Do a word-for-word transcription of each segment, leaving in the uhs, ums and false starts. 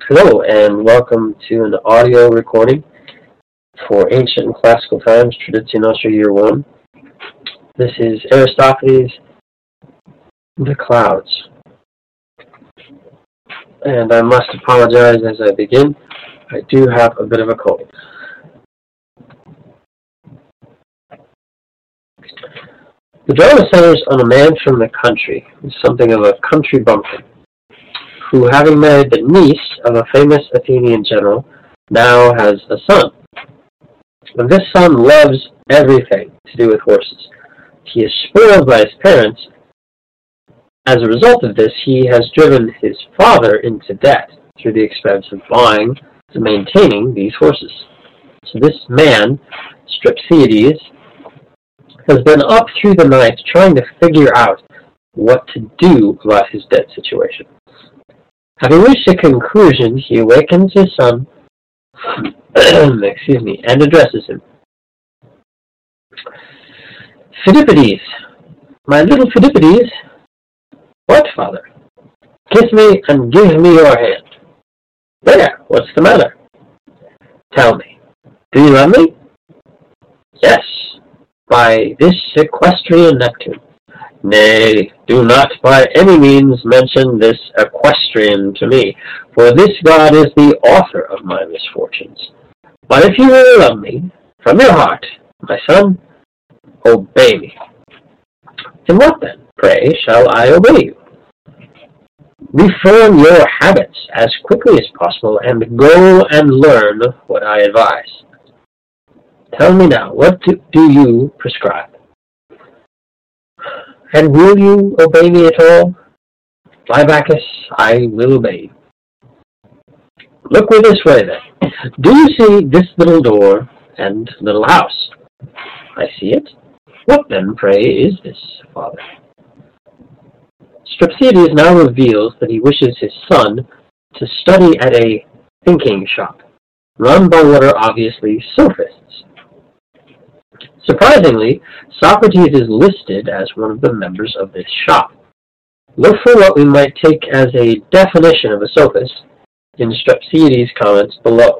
Hello and welcome to an audio recording for Ancient and Classical Times, Traditio Nostra Year one. This is Aristophanes, The Clouds. And I must apologize as I begin. I do have a bit of a cold. The drama centers on a man from the country, something of a country bumpkin, who, having married the niece of a famous Athenian general, now has a son. And this son loves everything to do with horses. He is spoiled by his parents. As a result of this, he has driven his father into debt through the expense of buying and maintaining these horses. So this man, Strepsiades, has been up through the night trying to figure out what to do about his debt situation. Having reached a conclusion, he awakens his son, excuse me, and addresses him. Phidippides, my little Phidippides. What, father? Kiss me and give me your hand. There, what's the matter? Tell me, do you love me? Yes, by this equestrian Neptune. Nay, do not by any means mention this equestrian to me, for this god is the author of my misfortunes. But if you really love me, from your heart, my son, obey me. And what then, pray, shall I obey you? Reform your habits as quickly as possible, and go and learn what I advise. Tell me now, what do, do you prescribe? And will you obey me at all? By Bacchus, I will obey you. Look me this way, then. Do you see this little door and little house? I see it. What then, pray, is this, father? Strepsiades now reveals that he wishes his son to study at a thinking shop, run by what are obviously sophists. Surprisingly, Socrates is listed as one of the members of this shop. Look for what we might take as a definition of a sophist in Strepsiades' comments below.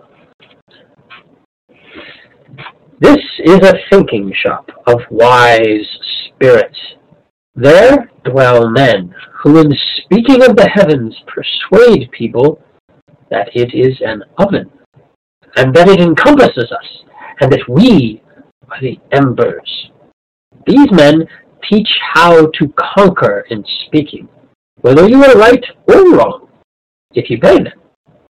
This is a thinking shop of wise spirits. There dwell men who, in speaking of the heavens, persuade people that it is an oven, and that it encompasses us, and that we are the embers. These men teach how to conquer in speaking, whether you are right or wrong, if you pay them.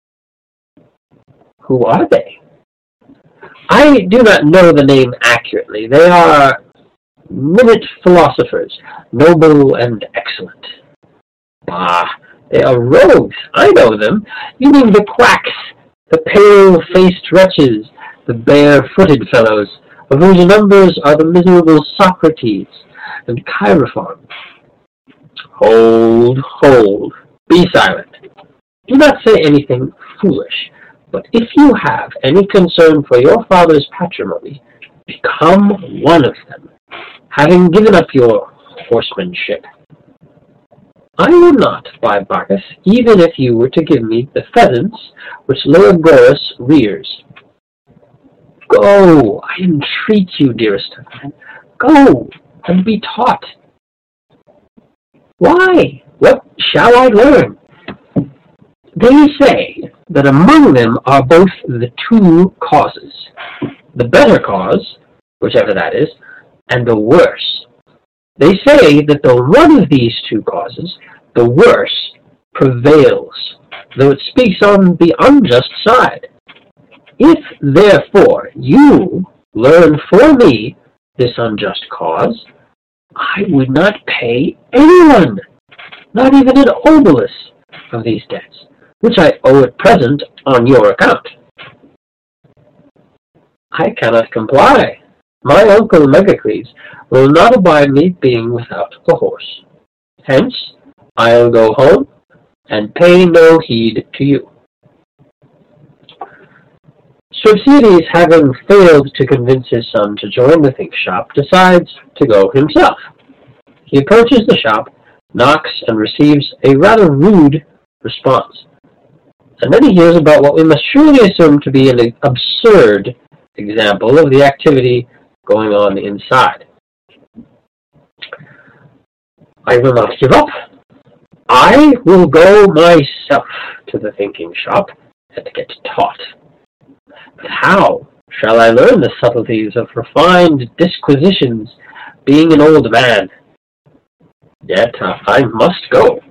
Who are they? I do not know the name accurately. They are minute philosophers, noble and excellent. Ah, they are rogues. I know them. You mean the quacks, the pale-faced wretches, the bare-footed fellows, of whose numbers are the miserable Socrates and Chaerephon. Hold, hold, be silent. Do not say anything foolish, but if you have any concern for your father's patrimony, become one of them, having given up your horsemanship. I would not, by Bacchus, even if you were to give me the pheasants which Leogoras rears. Go, I entreat you, dearest of men. Go, and be taught. Why? What shall I learn? They say that among them are both the two causes, the better cause, whichever that is, and the worse. They say that the one of these two causes, the worse, prevails, though it speaks on the unjust side. If, therefore, you learn for me this unjust cause, I would not pay anyone, not even an obolus, of these debts, which I owe at present on your account. I cannot comply. My uncle Megacles will not abide me being without a horse. Hence, I'll go home and pay no heed to you. Strepsiades, having failed to convince his son to join the think shop, decides to go himself. He approaches the shop, knocks, and receives a rather rude response. and then he hears about what we must surely assume to be an absurd example of the activity going on inside. I will not give up. I will go myself to the thinking shop and get taught. But how shall I learn the subtleties of refined disquisitions, being an old man? Yet uh, I must go.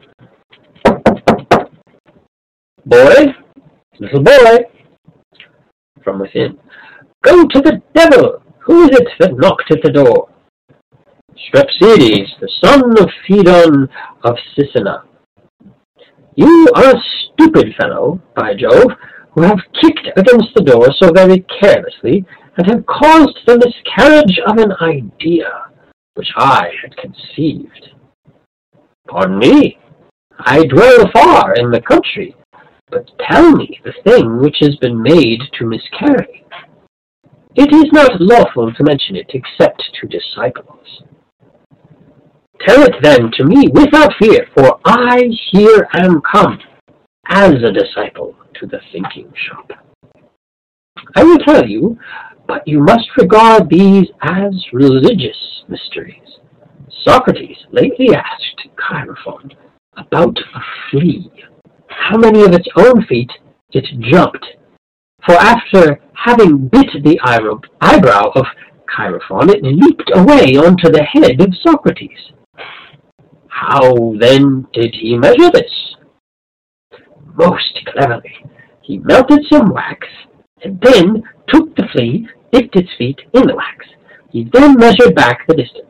Boy, little boy, from within, go to the devil! Who is it that knocked at the door? Strepsiades, the son of Phaedon of Sicina. You are a stupid fellow, by Jove, who have kicked against the door so very carelessly, and have caused the miscarriage of an idea which I had conceived. Pardon me, I dwell far in the country, but tell me the thing which has been made to miscarry. It is not lawful to mention it except to disciples. Tell it then to me without fear, for I here am come, as a disciple to the thinking shop. I will tell you, but you must regard these as religious mysteries. Socrates lately asked Chaerephon about a flea, how many of its own feet it jumped, for after having bit the eyebrow of Chaerephon, it leaped away onto the head of Socrates. How, then, did he measure this? Most cleverly. He melted some wax, and then took the flea, dipped its feet in the wax. He then measured back the distance.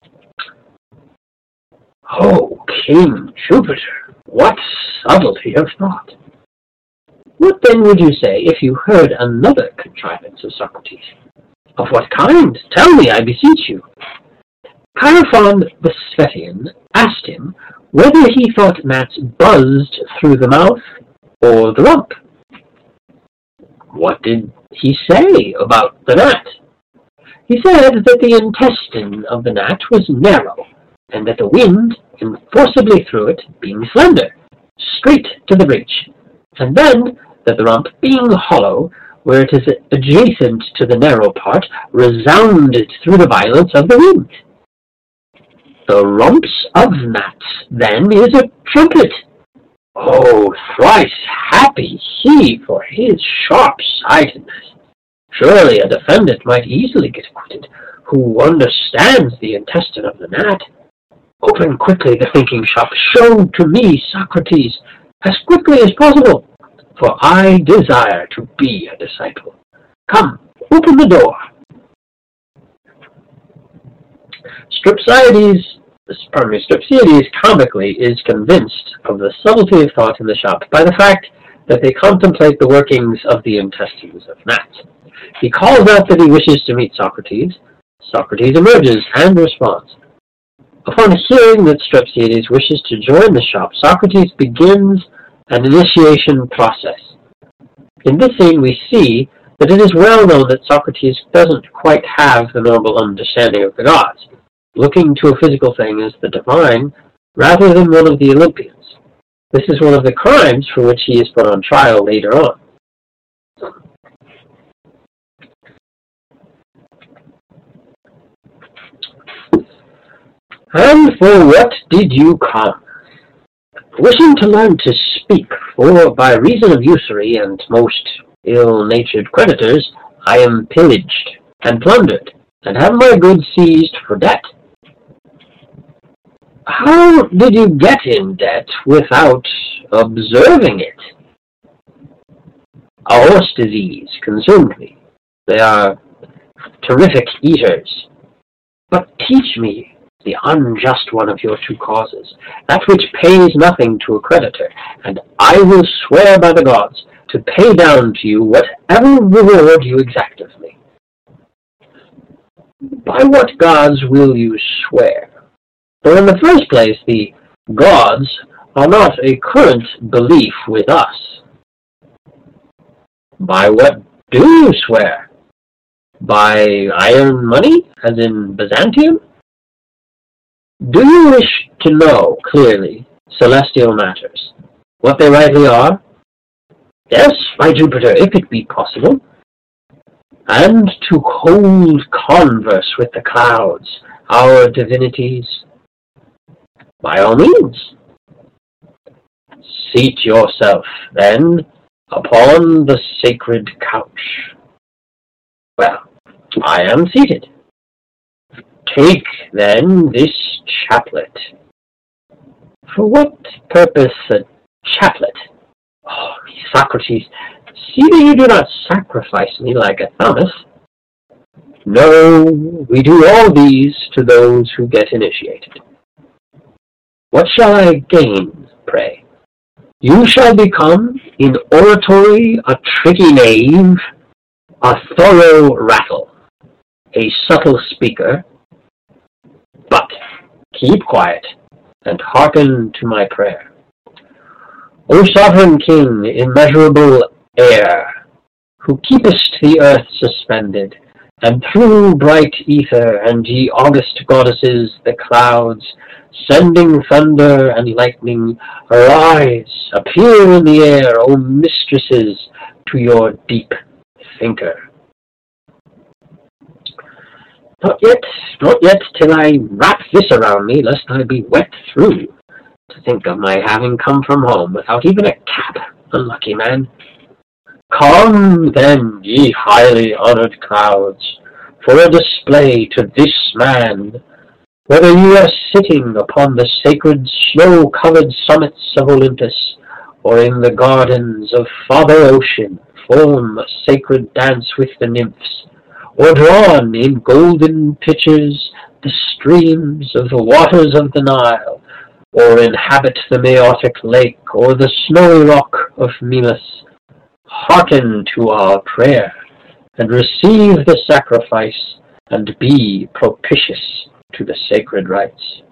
Oh, King Jupiter, what subtlety of thought! What then would you say if you heard another contrivance of Socrates? Of what kind? Tell me, I beseech you. Chaerephon the Sphetian asked him whether he thought gnats buzzed through the mouth or the rump. What did he say about the gnat? He said that the intestine of the gnat was narrow, and that the wind came forcibly through it, being slender, straight to the breach, and then that the rump, being hollow, where it is adjacent to the narrow part, resounded through the violence of the wind. The rumps of gnats, then, is a trumpet. Oh, thrice happy he for his sharp-sightedness. Surely a defendant might easily get acquitted, who understands the intestine of the gnat. Open quickly the thinking shop. Show to me Socrates as quickly as possible, for I desire to be a disciple. Come, open the door. Strepsiades, pardon me, Strepsiades comically is convinced of the subtlety of thought in the shop by the fact that they contemplate the workings of the intestines of gnats. He calls out that he wishes to meet Socrates. Socrates emerges and responds. Upon hearing that Strepsiades wishes to join the shop, Socrates begins an initiation process. In this scene we see that it is well known that Socrates doesn't quite have the normal understanding of the gods, looking to a physical thing as the divine rather than one of the Olympians. This is one of the crimes for which he is put on trial later on. And for what did you come? Wishing to learn to speak, for by reason of usury and most ill-natured creditors, I am pillaged and plundered, and have my goods seized for debt. How did you get in debt without observing it? A horse disease consumed me. They are terrific eaters. But teach me the unjust one of your two causes, that which pays nothing to a creditor, and I will swear by the gods to pay down to you whatever reward you exact of me. By what gods will you swear? For in the first place, the gods are not a current belief with us. By what do you swear? By iron money, as in Byzantium? Do you wish to know clearly celestial matters, what they rightly are? Yes, by Jupiter, if it be possible. And to hold converse with the clouds, our divinities. By all means. Seat yourself, then, upon the sacred couch. Well, I am seated. Take, then, this chaplet. For what purpose a chaplet? Oh, Socrates, see that you do not sacrifice me like Athamas. No, we do all these to those who get initiated. What shall I gain, pray? You shall become, in oratory, a tricky knave, a thorough rattle, a subtle speaker. But keep quiet, and hearken to my prayer. O sovereign king, immeasurable heir, who keepest the earth suspended, and through bright ether and ye august goddesses, the clouds, sending thunder and lightning, arise, appear in the air, O mistresses, to your deep thinker. Not yet, not yet, till I wrap this around me, lest I be wet through. To think of my having come from home without even a cap, unlucky man. Come, then, ye highly honored clouds, for a display to this man, whether you are sitting upon the sacred snow-covered summits of Olympus, or in the gardens of Father Ocean, form a sacred dance with the nymphs, or drawn in golden pitchers the streams of the waters of the Nile, or inhabit the Maeotic lake, or the snowy rock of Mimas, hearken to our prayer, and receive the sacrifice, and be propitious to the sacred rites.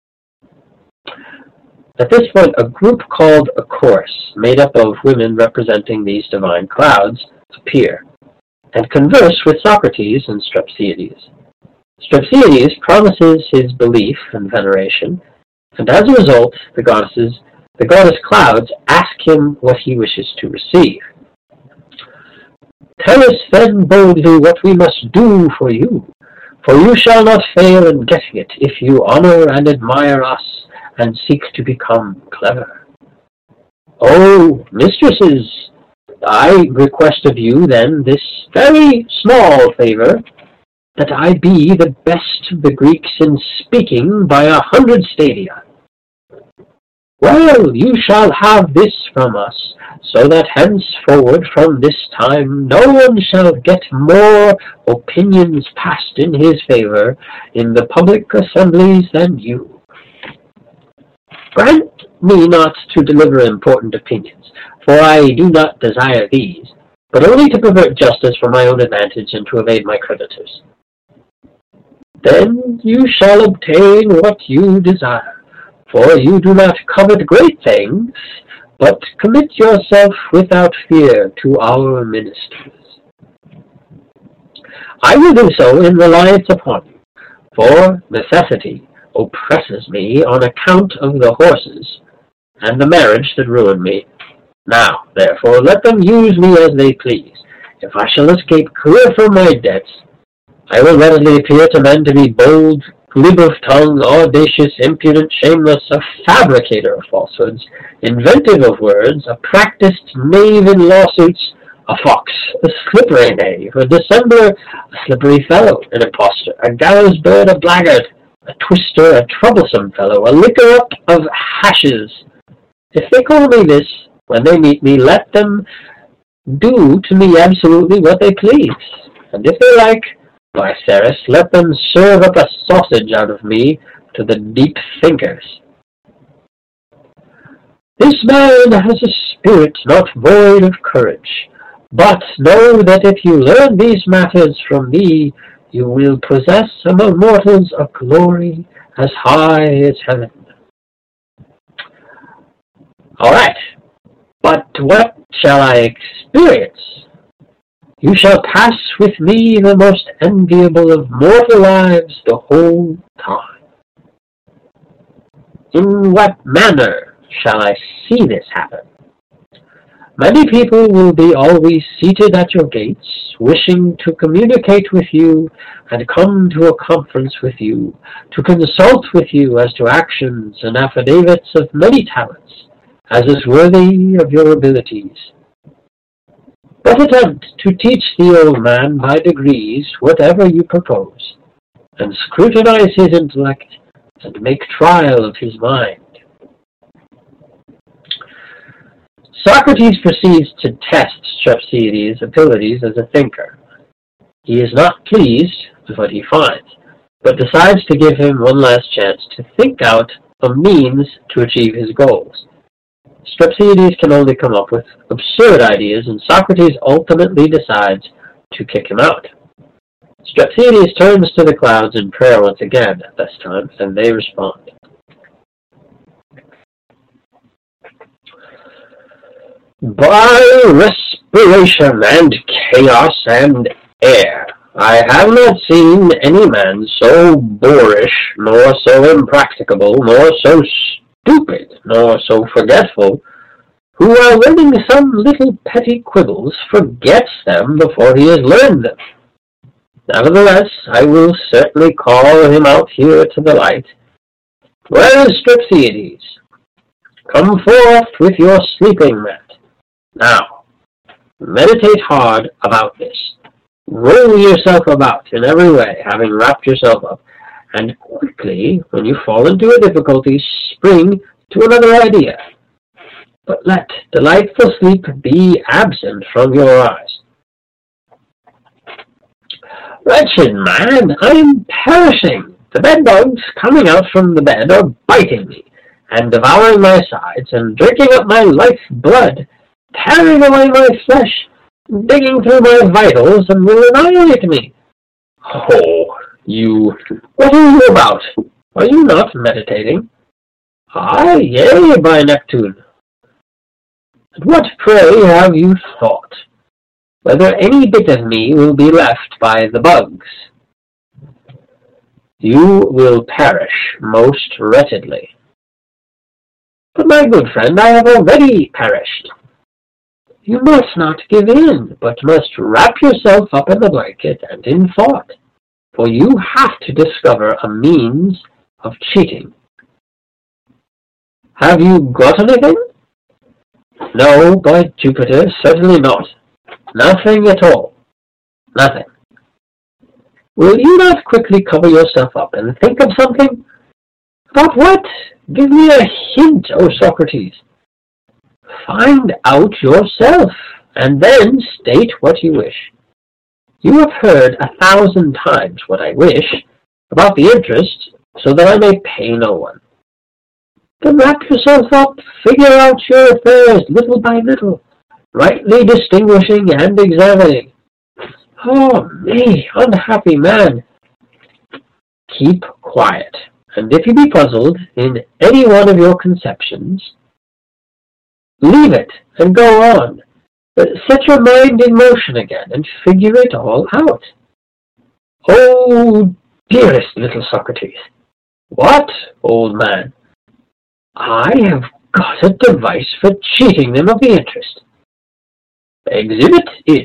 At this point, a group called a chorus, made up of women representing these divine clouds, appear, and converse with Socrates and Strepsiades. Strepsiades promises his belief and veneration, and as a result, the goddesses, the goddess clouds ask him what he wishes to receive. Tell us then boldly what we must do for you, for you shall not fail in getting it if you honor and admire us and seek to become clever. Oh, mistresses, I request of you then this very small favor, that I be the best of the Greeks in speaking by a hundred stadia. Well, you shall have this from us, so that henceforward from this time no one shall get more opinions passed in his favor in the public assemblies than you. Grant me not to deliver important opinions, for I do not desire these, but only to pervert justice for my own advantage and to evade my creditors. Then you shall obtain what you desire, for you do not covet great things, but commit yourself without fear to our ministers. I will do so in reliance upon you, for necessity oppresses me on account of the horses and the marriage that ruined me. Now, therefore, let them use me as they please. If I shall escape clear from my debts, I will readily appear to men to be bold, glib of tongue, audacious, impudent, shameless, a fabricator of falsehoods, inventive of words, a practised knave in lawsuits, a fox, a slippery knave, a dissembler, a slippery fellow, an impostor, a gallows bird, a blackguard, a twister, a troublesome fellow, a licker up of hashes. If they call me this, when they meet me, let them do to me absolutely what they please, and if they like, by Ceres, let them serve up a sausage out of me to the deep thinkers. This man has a spirit not void of courage, but know that if you learn these matters from me, you will possess among mortals a glory as high as heaven. All right, but what shall I experience? You shall pass with me the most enviable of mortal lives the whole time. In what manner shall I see this happen? Many people will be always seated at your gates, wishing to communicate with you and come to a conference with you, to consult with you as to actions and affidavits of many talents, as is worthy of your abilities. But attempt to teach the old man by degrees whatever you propose, and scrutinize his intellect, and make trial of his mind. Socrates proceeds to test Strepsiades' abilities as a thinker. He is not pleased with what he finds, but decides to give him one last chance to think out a means to achieve his goals. Strepsiades can only come up with absurd ideas, and Socrates ultimately decides to kick him out. Strepsiades turns to the clouds in prayer once again at this time, and they respond. By respiration and chaos and air, I have not seen any man so boorish, nor so impracticable, nor so stupid, nor so forgetful, who while winning some little petty quibbles forgets them before he has learned them. Nevertheless, I will certainly call him out here to the light. Where is Strepsiades? Come forth with your sleeping mat. Now, meditate hard about this. Roll yourself about in every way, having wrapped yourself up, and quickly, when you fall into a difficulty, spring to another idea. But let delightful sleep be absent from your eyes. Wretched man, I am perishing. The bedbugs coming out from the bed are biting me, and devouring my sides, and drinking up my life blood, tearing away my flesh, digging through my vitals, and will annihilate me. Oh, you, what are you about? Are you not meditating? Aye, yea, by Neptune. And what, pray, have you thought? Whether any bit of me will be left by the bugs? You will perish most wretchedly. But, my good friend, I have already perished. You must not give in, but must wrap yourself up in the blanket and in thought, for you have to discover a means of cheating. Have you got anything? No, by Jupiter, certainly not. Nothing at all. Nothing. Will you not quickly cover yourself up and think of something? About what? Give me a hint, O Socrates. Find out yourself, and then state what you wish. You have heard a thousand times what I wish about the interest, so that I may pay no one. Then wrap yourself up, figure out your affairs little by little, rightly distinguishing and examining. Oh, me, unhappy man! Keep quiet, and if you be puzzled in any one of your conceptions, leave it and go on. Set your mind in motion again and figure it all out. Oh, dearest little Socrates! What, old man? I have got a device for cheating them of the interest. Exhibit it.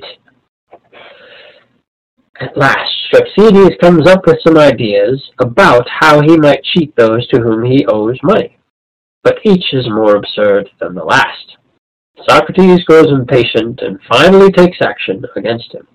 At last, Strepsiades comes up with some ideas about how he might cheat those to whom he owes money, but each is more absurd than the last. Socrates grows impatient and finally takes action against him.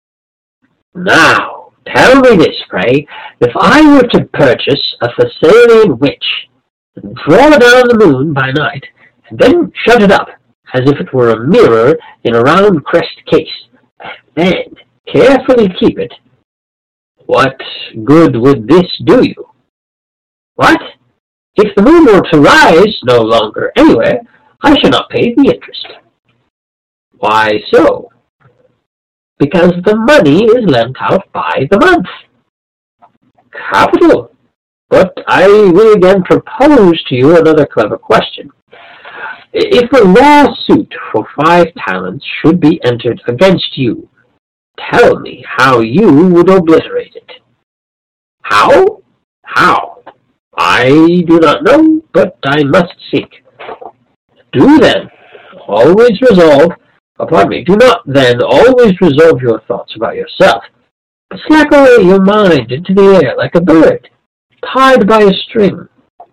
Now, tell me this, pray, if I were to purchase a Thessalian witch, and draw down the moon by night, and then shut it up, as if it were a mirror in a round crest case, and then carefully keep it, what good would this do you? What? If the moon were to rise no longer anywhere, I shall not pay the interest. Why so? Because the money is lent out by the month. Capital! But I will again propose to you another clever question. If a lawsuit for five talents should be entered against you, tell me how you would obliterate it. How? How? I do not know, but I must seek. Do then. always resolve, oh, pardon me, do not then always resolve your thoughts about yourself, but slack away your mind into the air like a bird, tied by a string.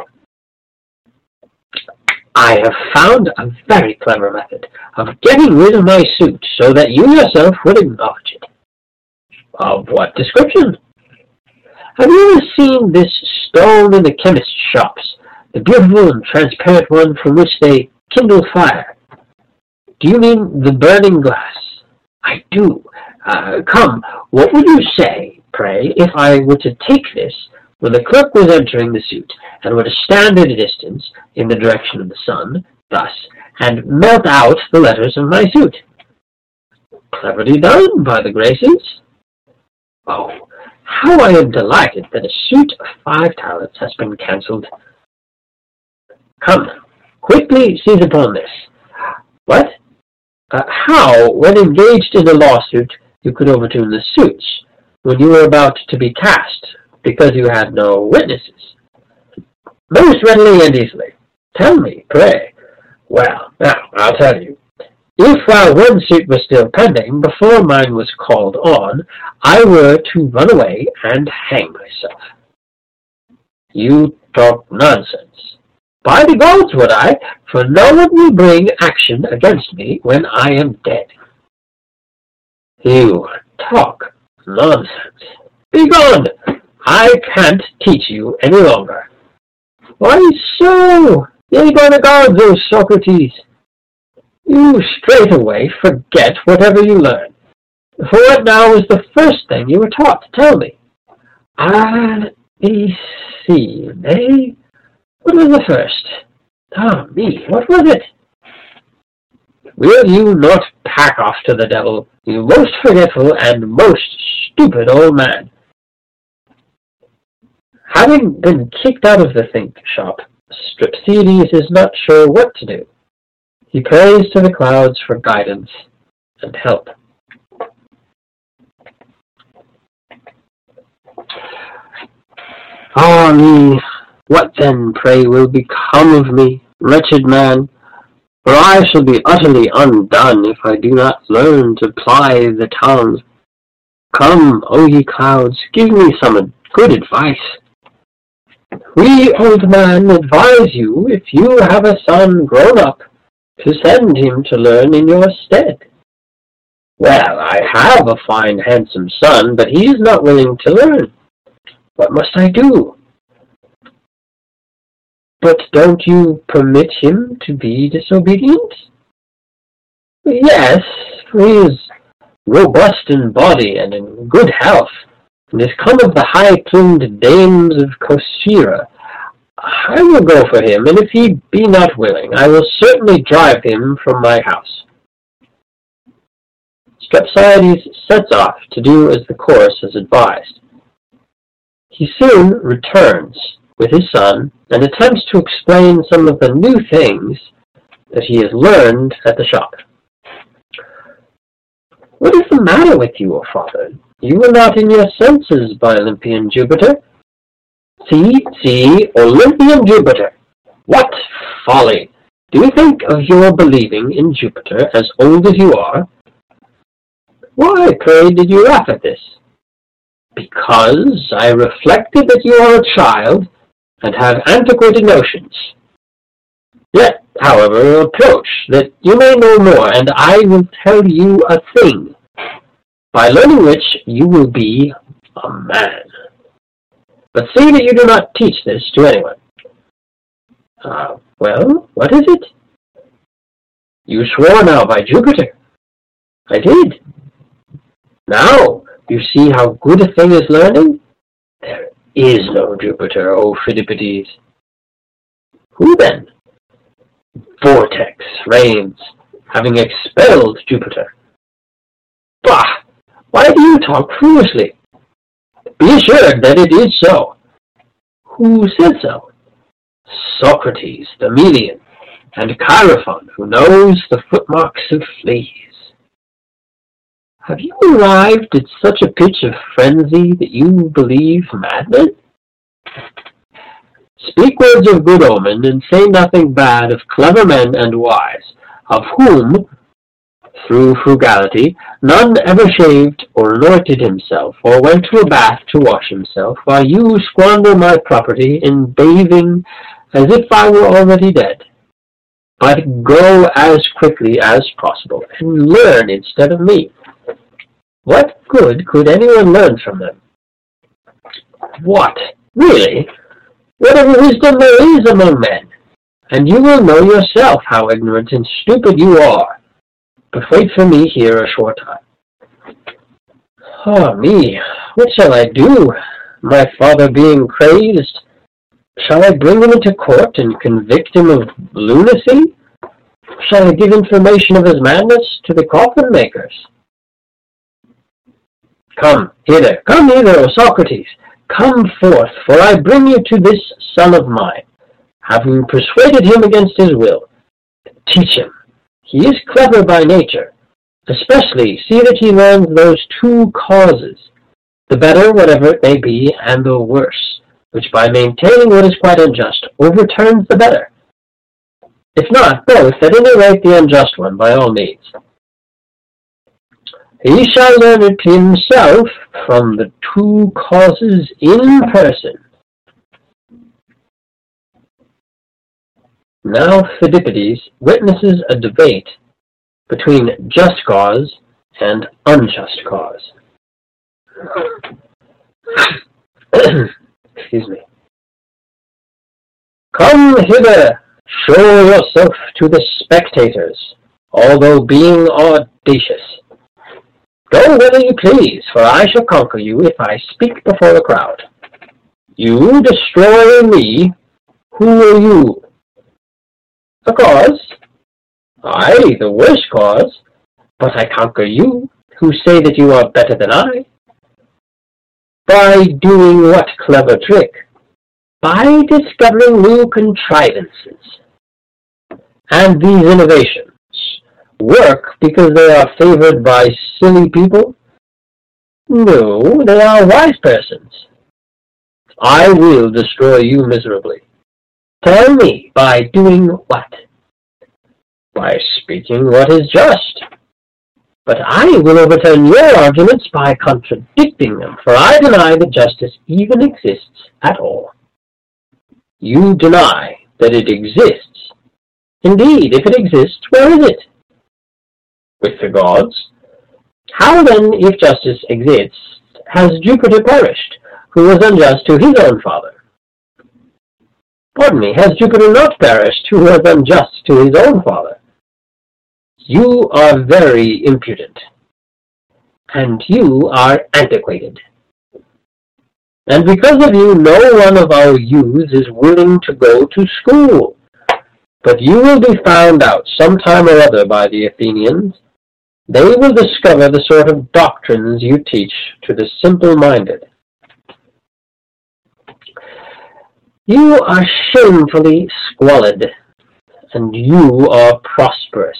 I have found a very clever method of getting rid of my suit so that you yourself would acknowledge it. Of what description? Have you ever seen this stone in the chemist's shops, the beautiful and transparent one from which they kindle fire? Do you mean the burning glass? I do. Uh, come, what would you say, pray, if I were to take this when the clerk was entering the suit, and were to stand at a distance in the direction of the sun, thus, and melt out the letters of my suit? Cleverly done, by the graces. Oh, how I am delighted that a suit of five talents has been cancelled. Come now, quickly seize upon this. What? Uh, how, when engaged in a lawsuit, you could overturn the suits, when you were about to be cast, because you had no witnesses? Most readily and easily. Tell me, pray. Well, now, I'll tell you. If while one suit was still pending, before mine was called on, I were to run away and hang myself. You talk nonsense. By the gods would I, for no one will bring action against me when I am dead. You talk nonsense. Begone! I can't teach you any longer. Why so? Yea, by the gods, O Socrates! You straightway forget whatever you learn. For what now was the first thing you were taught? Tell me. Ah, let me see. Nay, what was the first? Ah, me, what was it? Will you not pack off to the devil, you most forgetful and most stupid old man? Having been kicked out of the think shop, Strepsiades is not sure what to do. He prays to the clouds for guidance and help. Ah me, what then, pray, will become of me, wretched man? For I shall be utterly undone if I do not learn to ply the tongue. Come, O ye clouds, give me some good advice. We, old man, advise you, if you have a son grown up, to send him to learn in your stead. Well, I have a fine, handsome son, but he is not willing to learn. What must I do? But don't you permit him to be disobedient? Yes, for he is robust in body and in good health, and is come of the high-plumed dames of Corcyra. I will go for him, and if he be not willing, I will certainly drive him from my house. Strepsiades sets off to do as the chorus has advised. He soon returns with his son and attempts to explain some of the new things that he has learned at the shop. What is the matter with you, O father? You are not in your senses, by Olympian Jupiter. See, see, Olympian Jupiter! What folly! Do you think of your believing in Jupiter as old as you are? Why, pray, did you laugh at this? Because I reflected that you are a child and have antiquated notions. Yet, however, approach, that you may know more, and I will tell you a thing, by learning which you will be a man. But see that you do not teach this to anyone. Ah, uh, well, what is it? You swore now by Jupiter. I did. Now, you see how good a thing is learning? There is no Jupiter, O Phidippides. Who then? Vortex reigns, having expelled Jupiter. Bah! Why do you talk foolishly? Be assured that it is so. Who said so? Socrates, the Melian, and Chaerephon, who knows the footmarks of fleas. Have you arrived at such a pitch of frenzy that you believe madmen? Speak words of good omen, and say nothing bad of clever men and wise, of whom, through frugality, none ever shaved or anointed himself, or went to a bath to wash himself, while you squander my property in bathing as if I were already dead. But go as quickly as possible, and learn instead of me. What good could anyone learn from them? What? Really? Whatever wisdom there is among men, and you will know yourself how ignorant and stupid you are. But wait for me here a short time. Ah, me, what shall I do? My father being crazed, shall I bring him into court and convict him of lunacy? Shall I give information of his madness to the coffin makers? Come hither, come hither, O Socrates, come forth, for I bring you to this son of mine, having persuaded him against his will. Teach him. He is clever by nature. Especially see that he learns those two causes, the better whatever it may be, and the worse, which by maintaining what is quite unjust overturns the better. If not both, at any rate the unjust one, by all means. He shall learn it himself from the two causes in person. Now Phidippides witnesses a debate between just cause and unjust cause. Excuse me. Come hither, show yourself to the spectators, although being audacious. Go whither you please, for I shall conquer you if I speak before the crowd. You destroy me, who are you? The cause? I, the worst cause, but I conquer you, who say that you are better than I. By doing what clever trick? By discovering new contrivances. And these innovations work because they are favored by silly people? No, they are wise persons. I will destroy you miserably. Tell me, by doing what? By speaking what is just. But I will overturn your arguments by contradicting them, for I deny that justice even exists at all. You deny that it exists. Indeed, if it exists, where is it? With the gods. How then, if justice exists, has Jupiter perished, who was unjust to his own father? Pardon me, has Jupiter not perished, who was unjust to his own father? You are very impudent, and you are antiquated. And because of you, no one of our youths is willing to go to school. But you will be found out sometime or other by the Athenians. They will discover the sort of doctrines you teach to the simple-minded. You are shamefully squalid, and you are prosperous.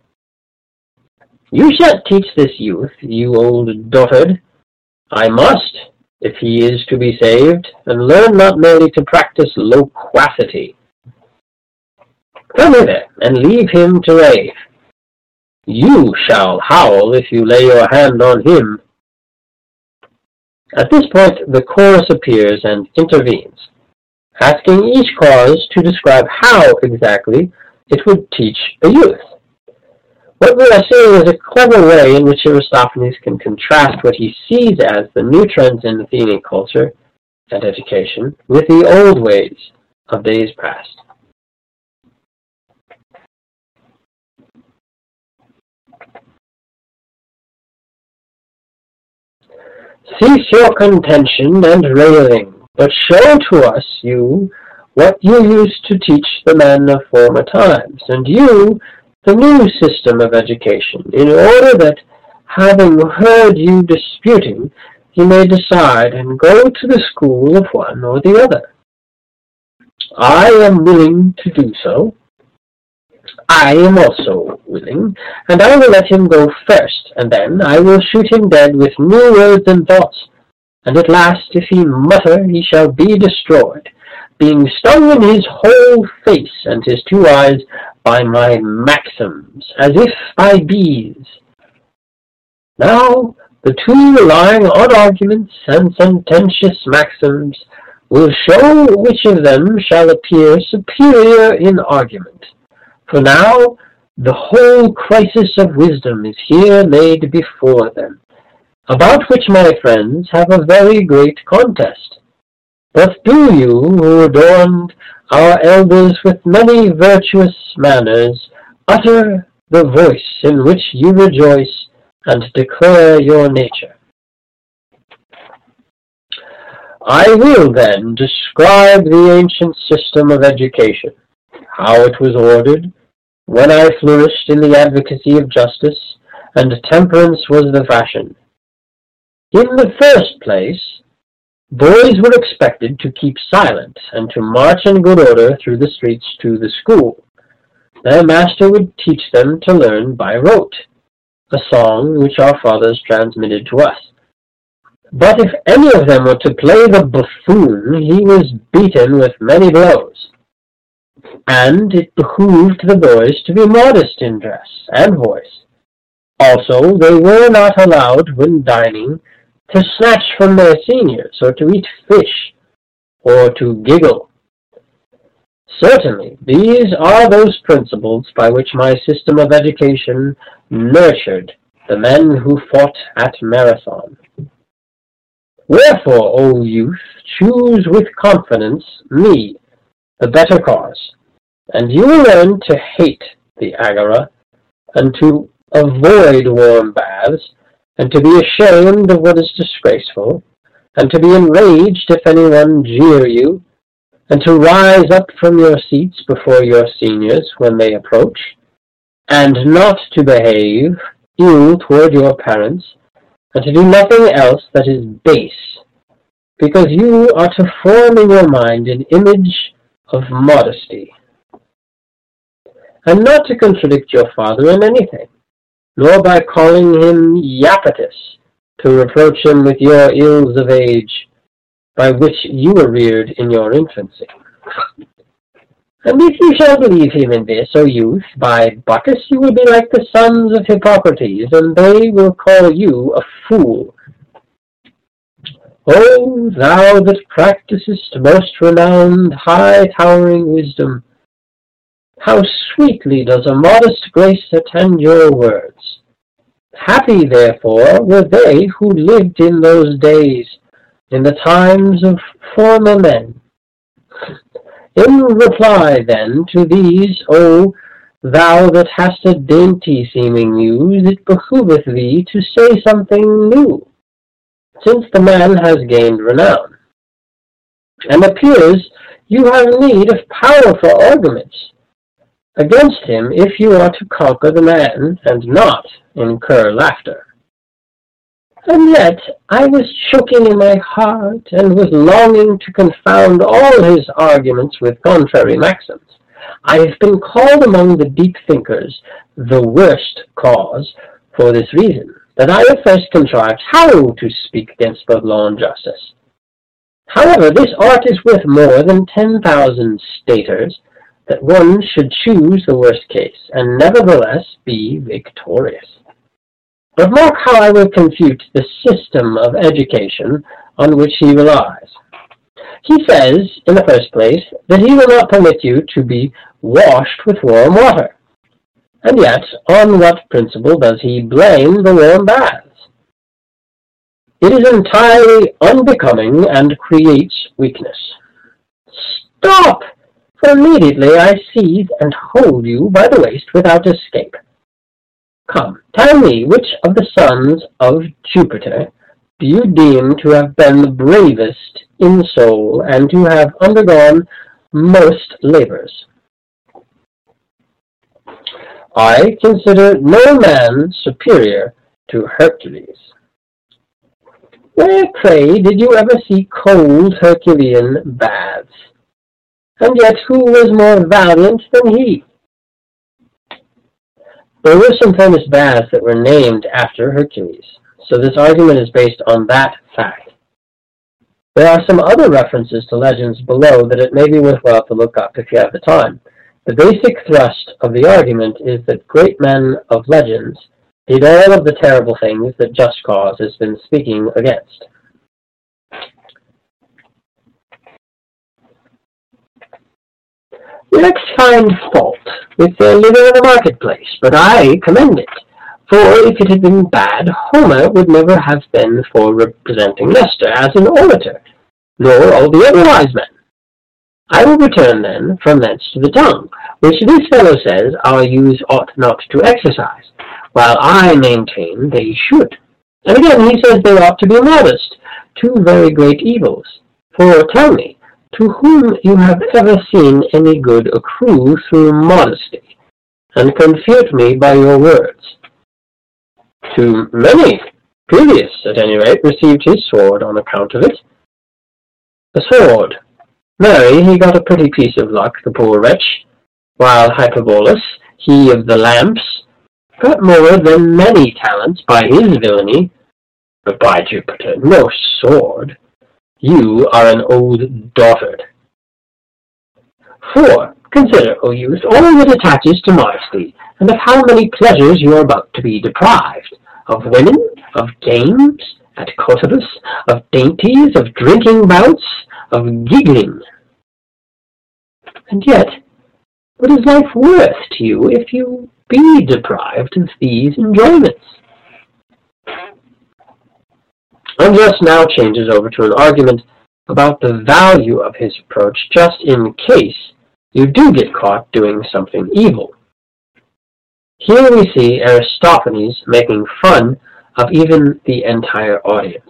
You shan't teach this youth, you old dotard. I must, if he is to be saved, and learn not merely to practice loquacity. Come hither, and leave him to rave. You shall howl if you lay your hand on him. At this point, the chorus appears and intervenes, asking each cause to describe how exactly it would teach a youth. What we are seeing is a clever way in which Aristophanes can contrast what he sees as the new trends in Athenian culture and education with the old ways of days past. Cease your contention and railing, but show to us, you, what you used to teach the men of former times, and you, the new system of education, in order that, having heard you disputing, he may decide and go to the school of one or the other. I am willing to do so. I am also willing, and I will let him go first, and then I will shoot him dead with new words and thoughts, and at last, if he mutter, he shall be destroyed, being stung in his whole face and his two eyes by my maxims, as if by bees. Now, the two relying on arguments and sententious maxims will show which of them shall appear superior in argument. For now, the whole crisis of wisdom is here laid before them, about which my friends have a very great contest. But do you, who adorned our elders with many virtuous manners, utter the voice in which you rejoice, and declare your nature. I will then describe the ancient system of education, how it was ordered, when I flourished in the advocacy of justice, and temperance was the fashion. In the first place, boys were expected to keep silent, and to march in good order through the streets to the school. Their master would teach them to learn by rote, a song which our fathers transmitted to us. But if any of them were to play the buffoon, he was beaten with many blows. And it behooved the boys to be modest in dress and voice. Also, they were not allowed, when dining, to snatch from their seniors, or to eat fish, or to giggle. Certainly, these are those principles by which my system of education nurtured the men who fought at Marathon. Wherefore, O youth, choose with confidence me, the better cause, and you will learn to hate the agora, and to avoid warm baths, and to be ashamed of what is disgraceful, and to be enraged if anyone jeer you, and to rise up from your seats before your seniors when they approach, and not to behave ill toward your parents, and to do nothing else that is base, because you are to form in your mind an image of modesty, and not to contradict your father in anything, nor by calling him Iapetus, to reproach him with your ills of age, by which you were reared in your infancy. And if you shall believe him in this, O youth, by Bacchus you will be like the sons of Hippocrates, and they will call you a fool. O thou that practisest most renowned, high-towering wisdom, how sweetly does a modest grace attend your words! Happy, therefore, were they who lived in those days, in the times of former men. In reply, then, to these, O thou that hast a dainty-seeming muse, it behoveth thee to say something new, since the man has gained renown. And appears you have need of powerful arguments against him, if you are to conquer the man, and not incur laughter. And yet I was choking in my heart, and was longing to confound all his arguments with contrary maxims. I have been called among the deep thinkers the worst cause, for this reason, that I have first contrived how to speak against both law and justice. However, this art is worth more than ten thousand staters, that one should choose the worst case, and nevertheless be victorious. But mark how I will confute the system of education on which he relies. He says, in the first place, that he will not permit you to be washed with warm water. And yet, on what principle does he blame the warm baths? It is entirely unbecoming and creates weakness. Stop! For immediately I seize and hold you by the waist without escape. Come, tell me, which of the sons of Jupiter do you deem to have been the bravest in soul, and to have undergone most labors? I consider no man superior to Hercules. Where, pray, did you ever see cold Herculean baths? And yet who was more valiant than he? There were some famous baths that were named after Hercules, so this argument is based on that fact. There are some other references to legends below that it may be worthwhile to look up if you have the time. The basic thrust of the argument is that great men of legends did all of the terrible things that Just Cause has been speaking against. The next find fault with their living in the marketplace, but I commend it. For if it had been bad, Homer would never have been for representing Nestor as an orator, nor all the other wise men. I will return then from thence to the tongue, which this fellow says our youths ought not to exercise, while I maintain they should. And again he says they ought to be modest, two very great evils. For tell me, to whom you have ever seen any good accrue through modesty, and confute me by your words? To many. Peleus, at any rate, received his sword on account of it. A sword. Marry, he got a pretty piece of luck, the poor wretch, while Hyperbolus, he of the lamps, got more than many talents by his villainy. But by Jupiter, no sword. You are an old dotard. For, consider, O youth, all that attaches to modesty, and of how many pleasures you are about to be deprived, of women, of games, at Cotybus, of dainties, of drinking bouts, of giggling. And yet, what is life worth to you if you be deprived of these enjoyments? Unjust now changes over to an argument about the value of his approach just in case you do get caught doing something evil. Here we see Aristophanes making fun of even the entire audience.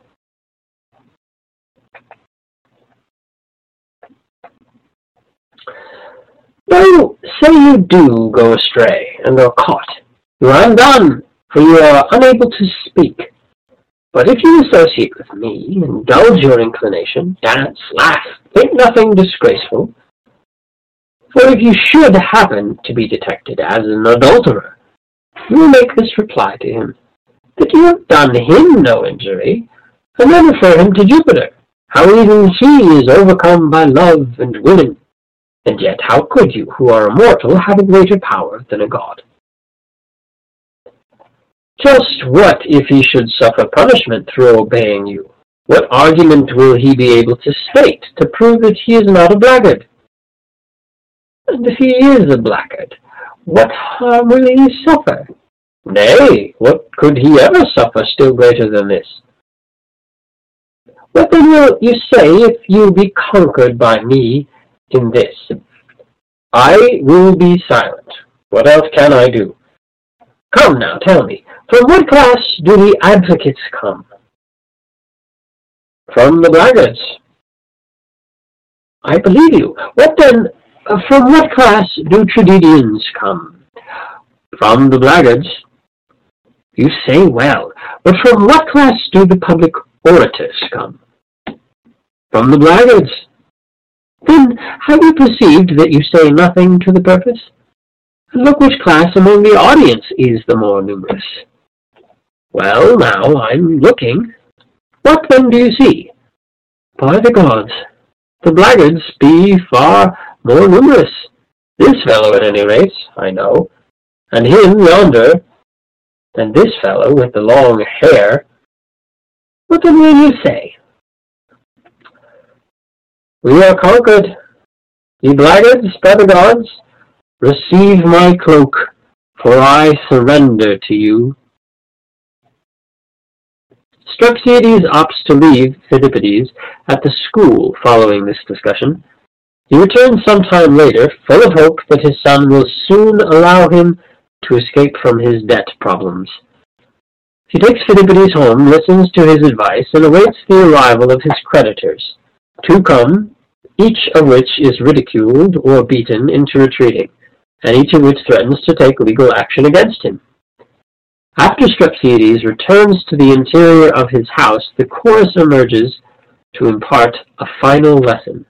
Now, say you do go astray and are caught. You are undone, for you are unable to speak. But if you associate with me, indulge your inclination, dance, laugh, think nothing disgraceful, for if you should happen to be detected as an adulterer, you will make this reply to him, that you have done him no injury, and then refer him to Jupiter, how even he is overcome by love and women. And yet how could you, who are immortal, have a greater power than a god? Just what if he should suffer punishment through obeying you? What argument will he be able to state to prove that he is not a blackguard? And if he is a blackguard, what harm will he suffer? Nay, what could he ever suffer still greater than this? What then will you say if you be conquered by me in this? I will be silent. What else can I do? Come now, tell me, from what class do the advocates come? From the blackguards. I believe you. What then, uh, from what class do tragedians come? From the blackguards. You say well, but from what class do the public orators come? From the blackguards. Then have you perceived that you say nothing to the purpose? And look which class among the audience is the more numerous. Well, now, I'm looking. What then do you see? By the gods, the blackguards be far more numerous. This fellow, at any rate, I know, and him yonder, than this fellow with the long hair. What then will you say? We are conquered. Ye blackguards, by the gods, receive my cloak, for I surrender to you. Strepsiades opts to leave Phidippides at the school following this discussion. He returns some time later, full of hope that his son will soon allow him to escape from his debt problems. He takes Phidippides home, listens to his advice, and awaits the arrival of his creditors. Two come, each of which is ridiculed or beaten into retreating, and each of which threatens to take legal action against him. After Strepsiades returns to the interior of his house, the chorus emerges to impart a final lesson.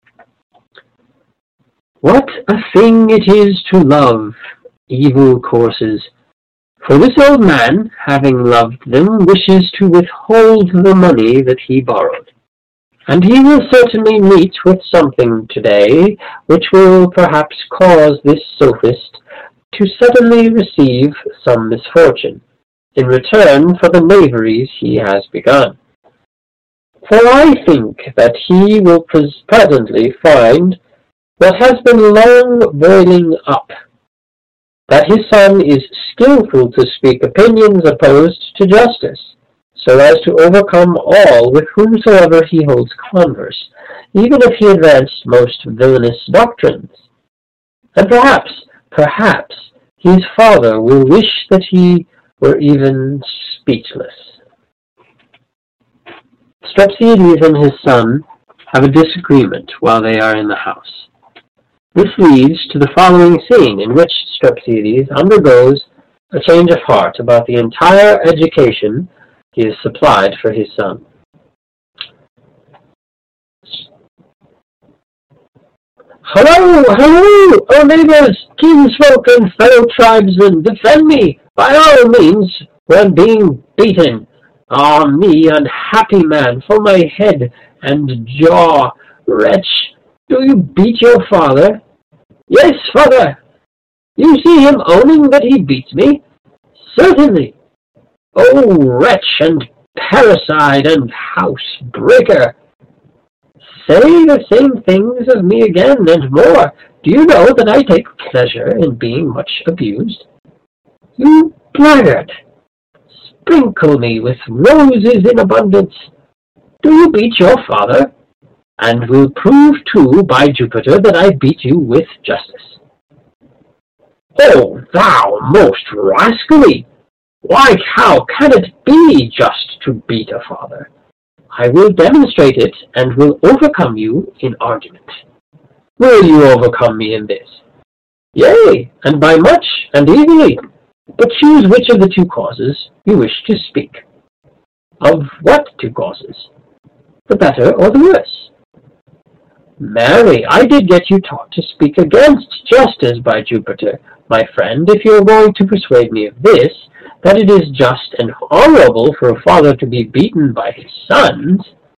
What a thing it is to love evil courses! For this old man, having loved them, wishes to withhold the money that he borrowed. And he will certainly meet with something today which will perhaps cause this sophist to suddenly receive some misfortune, in return for the knaveries he has begun. For I think that he will pres- presently find what has been long boiling up, that his son is skilful to speak opinions opposed to justice, so as to overcome all with whomsoever he holds converse, even if he advanced most villainous doctrines. And perhaps, perhaps, his father will wish that he were even speechless. Strepsiades and his son have a disagreement while they are in the house. This leads to the following scene, in which Strepsiades undergoes a change of heart about the entire education he has supplied for his son. Hello, hello, O neighbors, kinsfolk, and fellow tribesmen, defend me, by all means, when being beaten. Ah, me, unhappy man, for my head and jaw. Wretch, do you beat your father? Yes, father. You see him owning that he beats me? Certainly. Oh, wretch and parricide and housebreaker! Say the same things of me again, and more. Do you know that I take pleasure in being much abused? You blackguard! Sprinkle me with roses in abundance. Do you beat your father? And will prove, too, by Jupiter, that I beat you with justice. Oh, thou most rascally! Why, how can it be just to beat a father? I will demonstrate it, and will overcome you in argument. Will you overcome me in this? Yea, and by much, and easily. But choose which of the two causes you wish to speak. Of what two causes? The better or the worse? Marry, I did get you taught to speak against justice, by Jupiter, my friend, if you are going to persuade me of this, that it is just and honorable for a father to be beaten by his sons.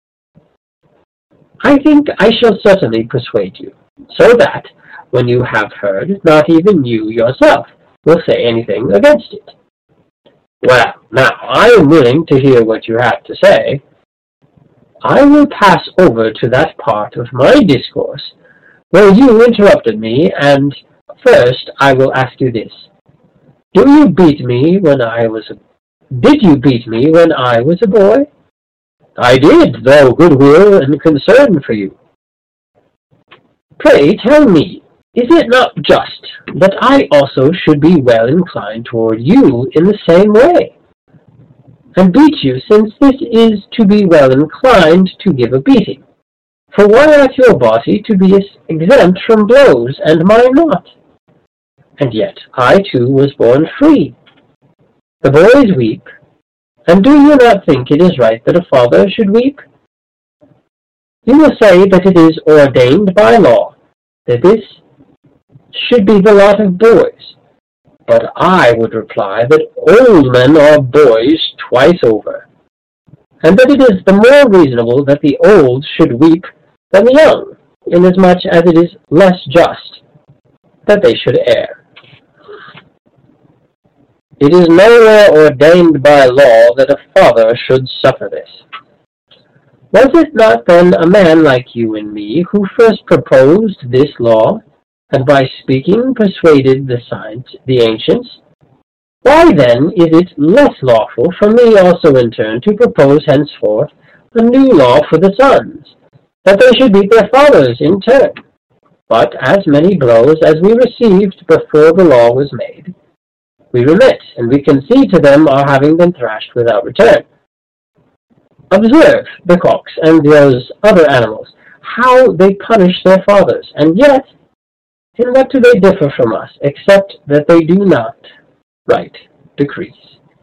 I think I shall certainly persuade you, so that, when you have heard, not even you yourself will say anything against it. Well, now, I am willing to hear what you have to say. I will pass over to that part of my discourse where you interrupted me, and first I will ask you this. Do you beat me when I was a... Did you beat me when I was a boy? I did, though goodwill and concern for you. Pray tell me, is it not just that I also should be well inclined toward you in the same way, and beat you, since this is to be well inclined to give a beating? For why ought your body to be exempt from blows, and mine not? And yet I too was born free. The boys weep, and do you not think it is right that a father should weep? You will say that it is ordained by law, that this should be the lot of boys. But I would reply that old men are boys twice over, and that it is the more reasonable that the old should weep than the young, inasmuch as it is less just that they should err. It is nowhere ordained by law that a father should suffer this. Was it not then a man like you and me who first proposed this law, and by speaking persuaded the science, the ancients? Why then is it less lawful for me also in turn to propose henceforth a new law for the sons, that they should beat their fathers in turn? But as many blows as we received before the law was made, we remit, and we concede to them our having been thrashed without return. Observe the cocks and those other animals, how they punish their fathers, and yet in what do they differ from us, except that they do not write decrees?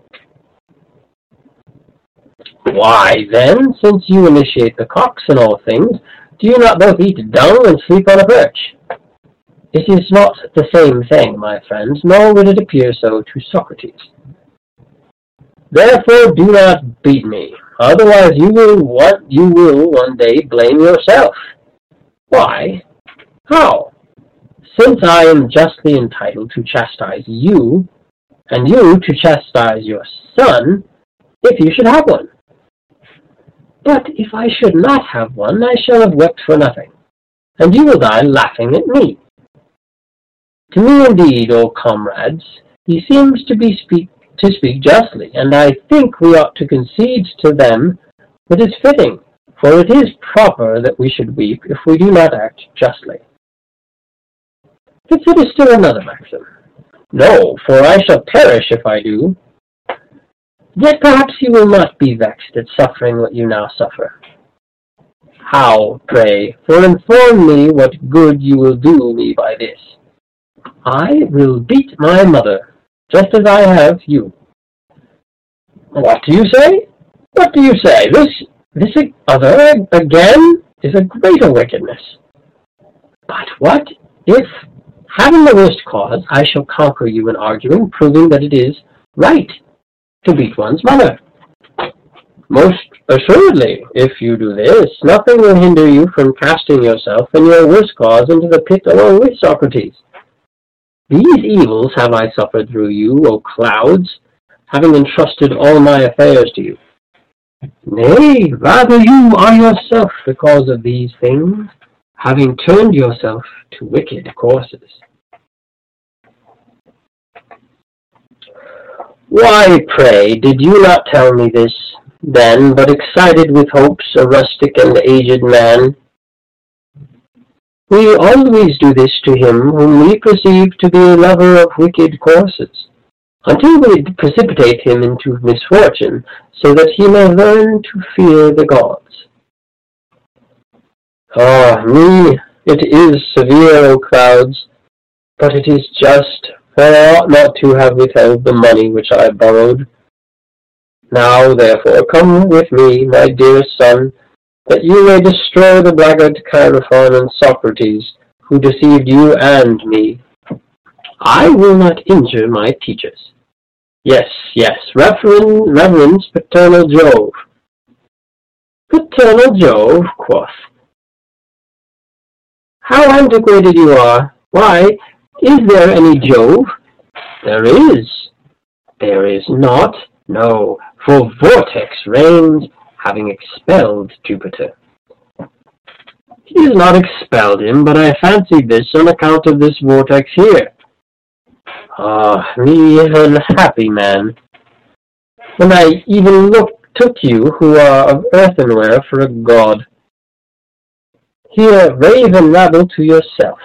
Why, then, since you initiate the cocks in all things, do you not both eat dung and sleep on a perch? It is not the same thing, my friends, nor would it appear so to Socrates. Therefore do not beat me. Otherwise you will want, you will one day blame yourself. Why? How? Since I am justly entitled to chastise you, and you to chastise your son, if you should have one. But if I should not have one, I shall have wept for nothing, and you will die laughing at me. To me, indeed, O comrades, he seems to be speak to speak justly, and I think we ought to concede to them what is fitting, for it is proper that we should weep if we do not act justly. Consider still another maxim. No, for I shall perish if I do. Yet perhaps you will not be vexed at suffering what you now suffer. How, pray? For inform me what good you will do me by this. I will beat my mother, just as I have you. What do you say? What do you say? This, this other again is a greater wickedness. But what if, having the worst cause, I shall conquer you in arguing, proving that it is right to beat one's mother? Most assuredly, if you do this, nothing will hinder you from casting yourself and your worst cause into the pit along with Socrates. These evils have I suffered through you, O clouds, having entrusted all my affairs to you. Nay, rather you are yourself the cause of these things, having turned yourself to wicked courses. Why, pray, did you not tell me this, then, but excited with hopes, a rustic and aged man? We always do this to him whom we perceive to be a lover of wicked courses, until we precipitate him into misfortune, so that he may learn to fear the gods. Ah, me, it is severe, O clouds, but it is just, for I ought not to have withheld the money which I borrowed. Now, therefore, come with me, my dearest son, that you may destroy the blackguard Chaerephon and Socrates, who deceived you and me. I will not injure my teachers. Yes, yes, reverend, reverence paternal Jove. Paternal Jove, quoth. How antiquated you are! Why, is there any Jove? There is. There is not. No, for Vortex reigns, having expelled Jupiter. He has not expelled him, but I fancied this on account of this vortex here. Ah, me unhappy man, when I even look, took you, who are of earthenware, for a god. Here, rave and rabble to yourself.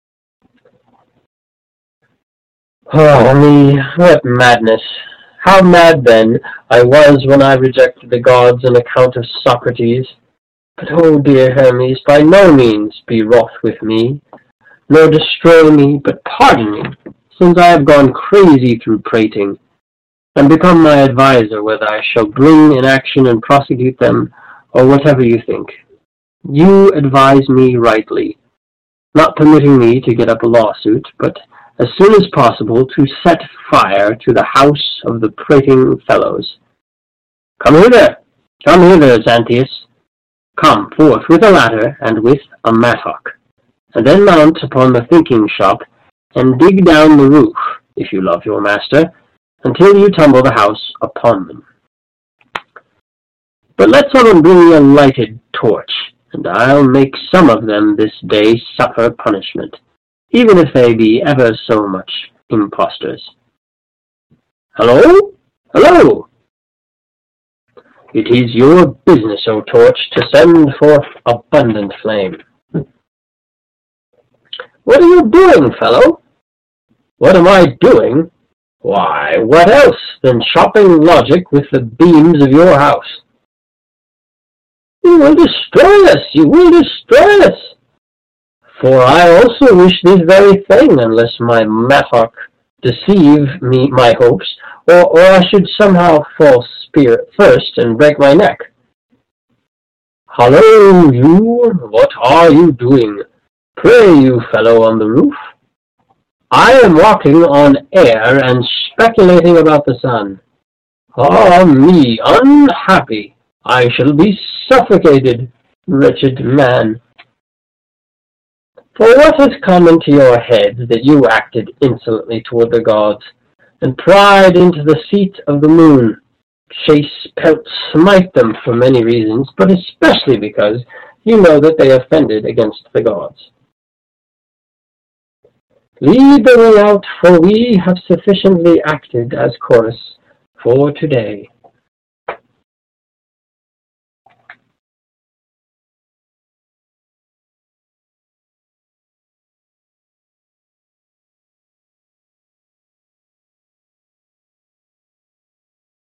Oh, me, what madness! How mad, then, I was when I rejected the gods on account of Socrates. But, oh dear Hermes, by no means be wroth with me, nor destroy me, but pardon me, since I have gone crazy through prating, and become my adviser whether I shall bring in action and prosecute them, or whatever you think. You advise me rightly, not permitting me to get up a lawsuit, but as soon as possible to set fire to the house of the prating fellows. Come hither, come hither, Xanthias. Come forth with a ladder and with a mattock, and then mount upon the thinking shop, and dig down the roof, if you love your master, until you tumble the house upon them. But let someone bring me a lighted torch, and I'll make some of them this day suffer punishment, even if they be ever so much impostors. Hello? Hello? It is your business, O torch, to send forth abundant flame. What are you doing, fellow? What am I doing? Why, what else than chopping logic with the beams of your house? You will destroy us! You will destroy us! For I also wish this very thing, unless my mattock deceive me my hopes, or, or I should somehow fall spear first and break my neck. Hallo, you! What are you doing? Pray, you fellow on the roof. I am walking on air and speculating about the sun. Ah, me, unhappy! I shall be suffocated, wretched man. For what has come into your head that you acted insolently toward the gods, and pried into the seat of the moon? Chase, pelt, smite them for many reasons, but especially because you know that they offended against the gods. Lead the way out, for we have sufficiently acted as chorus for today.